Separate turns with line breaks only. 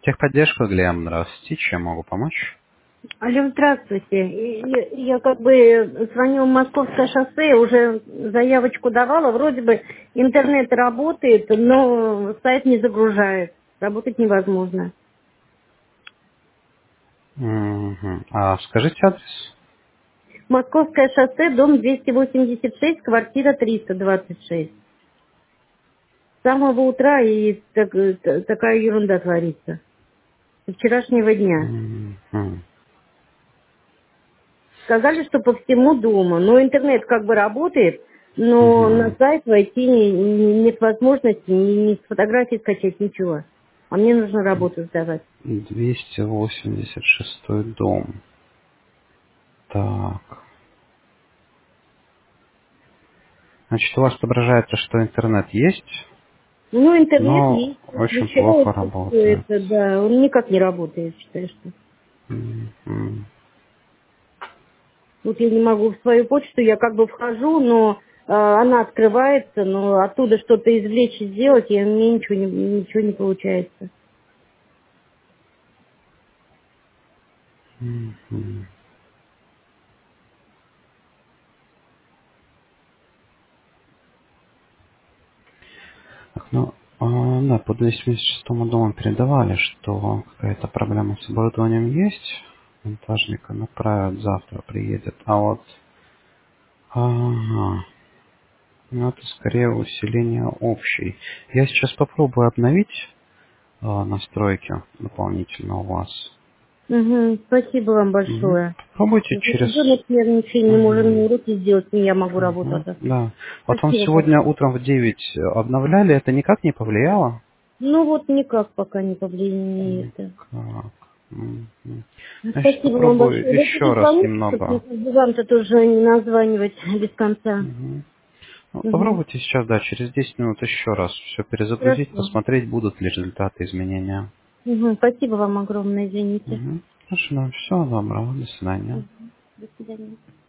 Техподдержка, Глеб, здравствуйте. Чем могу помочь?
Алло, здравствуйте. Я как бы звоню в Московское шоссе, уже заявочку давала, вроде бы интернет работает, но сайт не загружает, работать невозможно.
Мгм. А скажите адрес?
Московское шоссе, дом 286, квартира 326. С самого утра и такая ерунда творится. Со вчерашнего дня.
Мгм.
Сказали, что по всему дому. Но интернет как бы работает, но на
Мгм.
сайт войти нет возможности ни фотографии скачать, ничего. А мне нужно работу сдавать.
286 дом. Так. Значит, у вас отображается, что интернет есть,
Ну, интернет
но
есть.
очень плохо
Включается все
работает.
это, да. Он никак не работает, считаю, что.
Мгм.
Вот я не могу в свою почту, я как бы вхожу, но она открывается, но оттуда что-то извлечь и сделать, и мне ничего не получается.
Мгм. Так, ну, да, по 286 дому передавали, что какая-то проблема с оборудованием есть. Монтажника направят, завтра приедет. А вот, ага, ну это скорее усиление общей. Я сейчас попробую обновить настройки дополнительно у вас.
Угу, спасибо вам
Мгм.
большое.
Попробуйте через...
Ребенок нервничает, не может
Мгм.
мне уроки сделать, и я могу
Мгм.
работать.
Да. Вот вам
Спасибо
сегодня
большое.
утром в 9 обновляли, это никак не повлияло?
Ну вот никак пока не повлияет это.
Так. Мгм. Значит,
Спасибо вам
попробую
большое. Вы
еще раз
перезвоните,
немного.
чтобы вам-то тоже не названивать без конца.
Мгм. Ну,
Угу.
попробуйте сейчас, да, через 10 минут еще раз все перезагрузить,
Хорошо.
посмотреть, будут ли результаты изменения.
Угу. Спасибо вам огромное, извините.
Мгм. Хорошо, ну, всего доброго, до свидания.
Мгм. До свидания.